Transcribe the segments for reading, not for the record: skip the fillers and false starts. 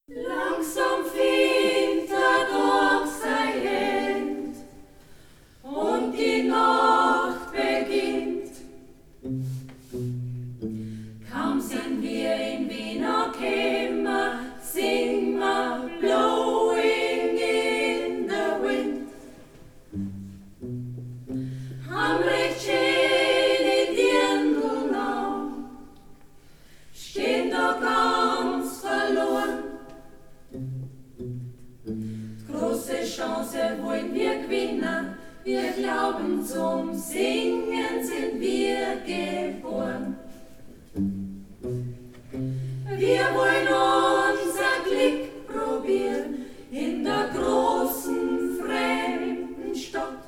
Langsam findet der Tag sein End und die Nacht beginnt. Kaum sind wir in Wiener Kämmer, singen wir Blowing in the Wind. Am recht schöne Dirndl an, stehen da ganz verloren. Große Chance wollen wir gewinnen, wir glauben zum Singen sind wir geboren. Wir wollen unser Glück probieren in der großen fremden Stadt.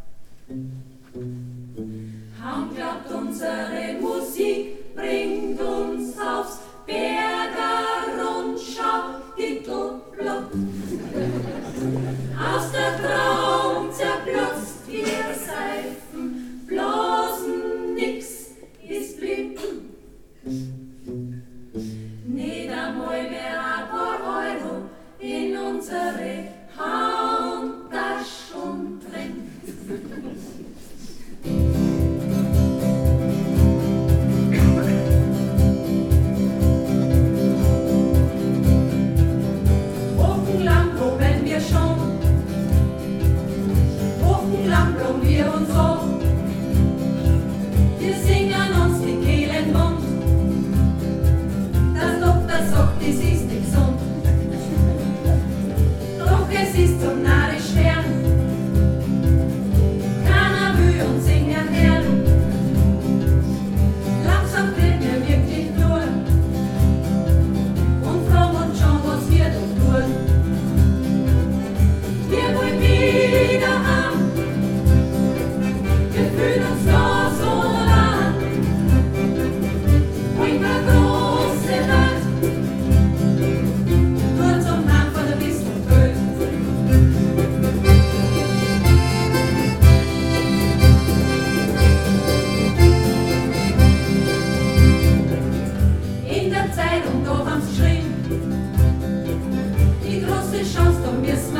Haben glaubt, unsere Musik bringt uns aufs Berger-Rundschau-Titelblatt. Aus der Traum zerplatzt wir Seifen, blasen, nix ist blieb. Nicht einmal mehr ein paar Euro in unsere Handtaschen drin. Wochenlang proben wir schon, wochenlang blocken wir uns auf. Wir singen uns die Kehlen wund, der Doktor sagt, es ist nicht gesund. Doch es ist zum narrisch werden, keiner will uns singen hören. Langsam kriegen wir wirklich nur und fragen uns schon, was wir doch tun. Wir wollen wieder an, wir fühlen uns da so an. Wollen wir große Welt, nur zum Namen von der Bistum Köln. In der Zeitung, da haben sie geschrieben, die große Chance, da haben wir